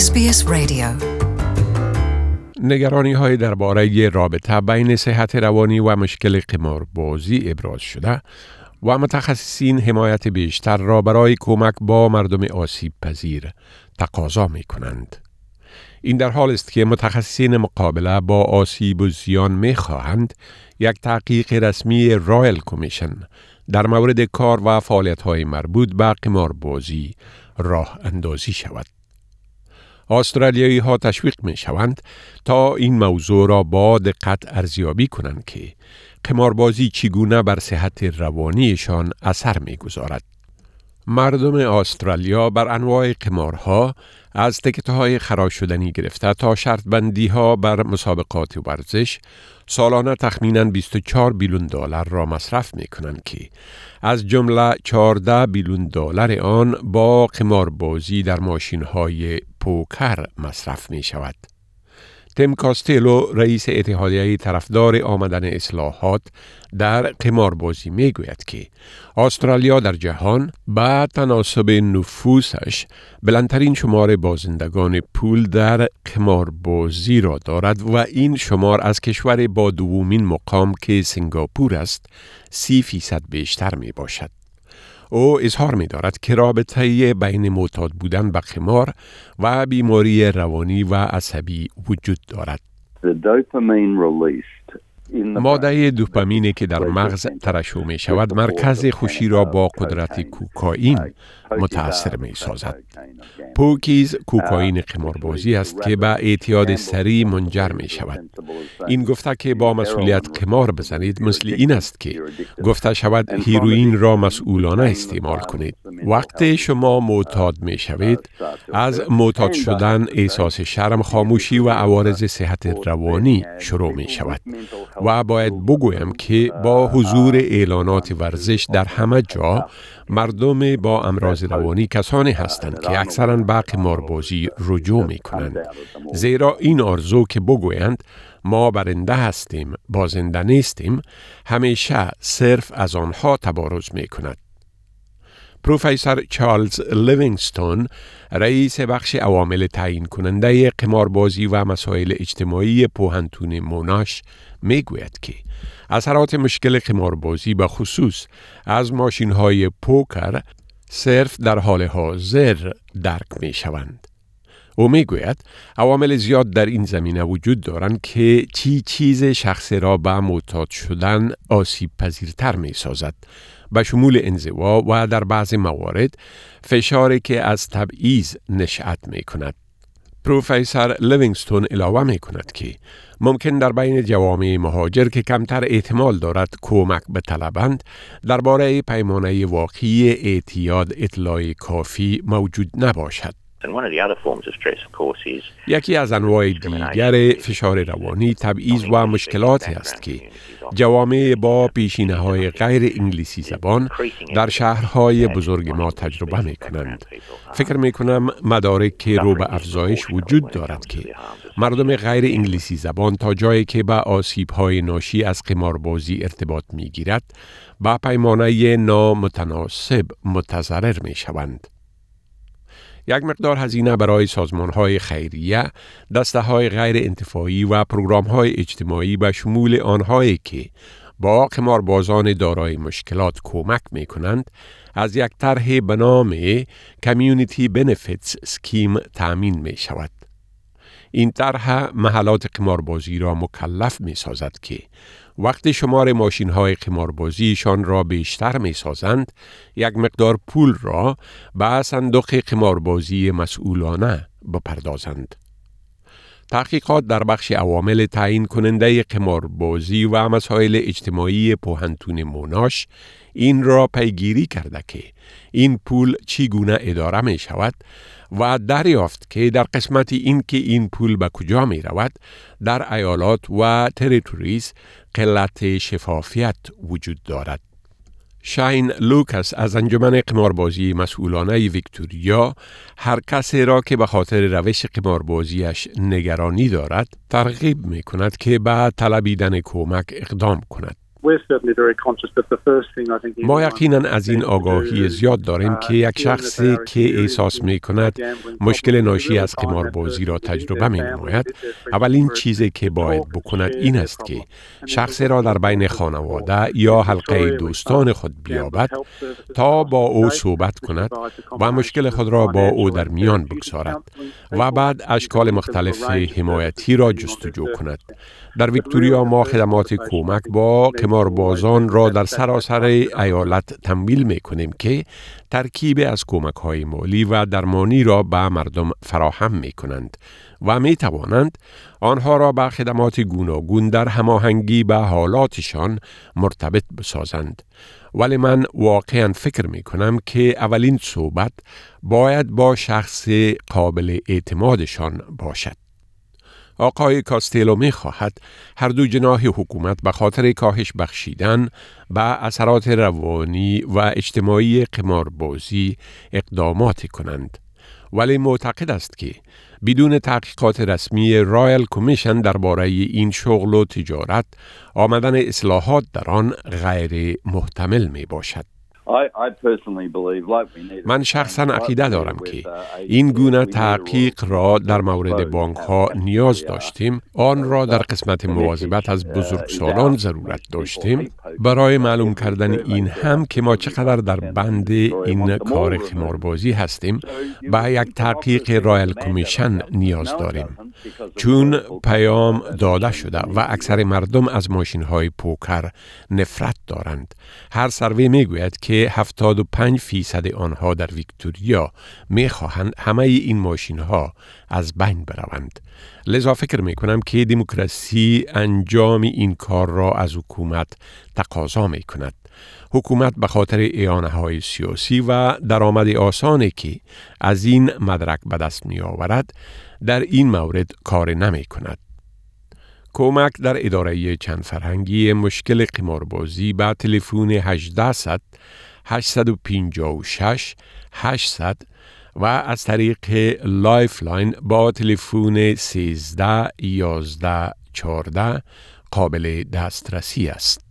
SBS Radio. نگرانی های درباره رابطه بین صحت روانی و مشکل قماربازی ابراز شده و متخصصین حمایت بیشتر را برای کمک با مردم آسیب پذیر تقاضا می کنند. این در حال است که متخصصین مقابله با آسیب و زیان می خواهند یک تحقیق رسمی رایل کمیشن در مورد کار و فعالیت های مربوط به قماربازی راه اندازی شود. استرالیایی ها تشویق می شوند تا این موضوع را با دقت ارزیابی کنند که قماربازی چگونه بر صحت روانیشان اثر می گذارد. مردم استرالیا بر انواع قمارها از تکت‌های خراج شدنی گرفته تا شرط بندی ها بر مسابقات ورزش سالانه تخمیناً 24 بیلیون دلار را مصرف می کنند که از جمله 14 بیلیون دلار آن با قماربازی در ماشین‌های پوکر مصرف می شود. تیم کاستیلو رئیس اتحادیه طرفدار آمدن اصلاحات در قماربازی می گوید که استرالیا در جهان با تناسب نفوسش بلندترین شمار بازندگان پول در قماربازی را دارد و این شمار از کشور با دومین مقام که سنگاپور است 30% بیشتر می باشد. او اظهار می دارد که رابطه بین معتاد بودن به قمار و بیماری روانی و عصبی وجود دارد. ماده دوپامینی که در مغز ترشح می شود مرکز خوشی را با قدرت کوکائین متاثر می سازد. پوکیز کوکائین قماربازی است که به اعتیاد سریع منجر می شود. این گفته که با مسئولیت قمار بزنید مثل این است که گفته شود هیروئین را مسئولانه استعمال کنید. وقتی شما معتاد می شوید از معتاد شدن احساس شرم، خاموشی و عوارض صحت روانی شروع می شود. و باید بگویم که با حضور اعلانات ورزش در همه جا مردم با امراض روانی کسانی هستند که اکثراً به قماربازی رجوع می کنند. زیرا این آرزو که بگویند ما برنده هستیم، بازنده نیستیم، همیشه صرف از آنها تبارز می کند. پروفسور چارلز لیوینگستون رئیس بخش عوامل تعیین کننده قماربازی و مسائل اجتماعی پوهنتون موناش می گوید که اثرات مشکل قماربازی به خصوص از ماشین‌های پوکر صرف در حال حاضر درک می شوند. او می گوید عوامل زیاد در این زمینه وجود دارند که چیز شخص را به معتاد شدن آسیب پذیرتر می سازد، به شمول انزوا و در بعض موارد فشاری که از تبعیض نشأت می کند. پروفسور لیوینگستون علاوه می کند که ممکن در بین جوامع مهاجر که کمتر احتمال دارد کمک بطلبند درباره پیمانه واقعی اعتیاد اطلاع کافی موجود نباشد. یکی از انواع دیگر فشار روانی تبعیض و مشکلاتی است که جوامع با پیشینه‌های غیر انگلیسی زبان در شهرهای بزرگ ما تجربه می کنند. فکر می کنم مدارک که رو به افزایش وجود دارد که مردم غیر انگلیسی زبان تا جایی که به آسیب‌های ناشی از قماربازی ارتباط می گیرد با پیمانه نامتناسب متضرر می شوند. یک مقدار هزینه برای سازمان‌های خیریه، دسته‌های غیر انتفاعی و پروگرام‌های اجتماعی به شمول آنهایی که با قماربازان دارای مشکلات کمک می‌کنند، از یک طرح به نام Community Benefits Scheme تأمین می‌شود. این طرح محلات قماربازی را مکلف می‌سازد که وقتی شمار ماشین‌های قماربازیشان را بیشتر می‌سازند، یک مقدار پول را به صندوق قماربازی مسئولانه بپردازند. تحقیقات در بخش عوامل تعیین کننده قماربازی و مسائل اجتماعی پوهنتون موناش این را پیگیری کرده که این پول چگونه اداره می شود و دریافت که در قسمت این که این پول به کجا می رود در ایالات و تریتوریز قلت شفافیت وجود دارد. شاین لوکاس از انجمن قماربازی مسئولانه ویکتوریا هر کسی را که به خاطر روش قماربازیش نگرانی دارد ترغیب می کند که به طلبیدن کمک اقدام کند. ما یقیناً از این آگاهی زیاد داریم که یک شخصی که احساس می کند مشکل ناشی از قماربازی را تجربه می نماید، اولین چیزی که باید بکند این است که شخصی را در بین خانواده یا حلقه دوستان خود بیابد تا با او صحبت کند و مشکل خود را با او در میان بگذارد و بعد اشکال مختلف حمایتی را جستجو کند. در ویکتوریا ما خدمات کمک با قماربازان را در سراسر ایالت تمویل می کنیم که ترکیب از کمک‌های مالی و درمانی را به مردم فراهم می کنند و می توانند آنها را به خدمات گوناگون در هماهنگی به حالاتشان مرتبط بسازند. ولی من واقعاً فکر می کنم که اولین صحبت باید با شخص قابل اعتمادشان باشد. آقای کاستیلو می خواهد هر دو جناح حکومت به خاطر کاهش بخشیدن به اثرات روانی و اجتماعی قماربازی اقداماتی کنند، ولی معتقد است که بدون تحقیقات رسمی رایل کمیشن درباره این شغل و تجارت آمدن اصلاحات در آن غیر محتمل می باشد. من شخصاً عقیده دارم که این گونه تحقیق را در مورد بانک ها نیاز داشتیم، آن را در قسمت مواظبت از بزرگسالان ضرورت داشتیم، برای معلوم کردن این هم که ما چقدر در بند این کار قماربازی هستیم به یک تحقیق رایل کمیشن نیاز داریم، چون پیام داده شده و اکثر مردم از ماشین های پوکر نفرت دارند. هر سروی می گوید که 75% آنها در ویکتوریا می خواهند همه این ماشین ها از بین بروند. لذا فکر می کنم که دموکراسی انجام این کار را از حکومت تقاضا می کند. حکومت به خاطر اعانه های سیاسی و درآمد آسانی که از این مدرک به دست می آورد در این مورد کار نمی کند. کمک در اداره چند فرهنگی مشکل قماربازی با تلفن 1800 856 800 و از طریق لایفلاین با تلفن 13 11 14 قابل دسترسی است.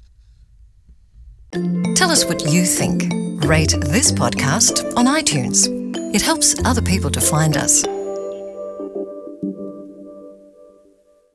Tell us what you think. Rate this podcast on iTunes. It helps other people to find us.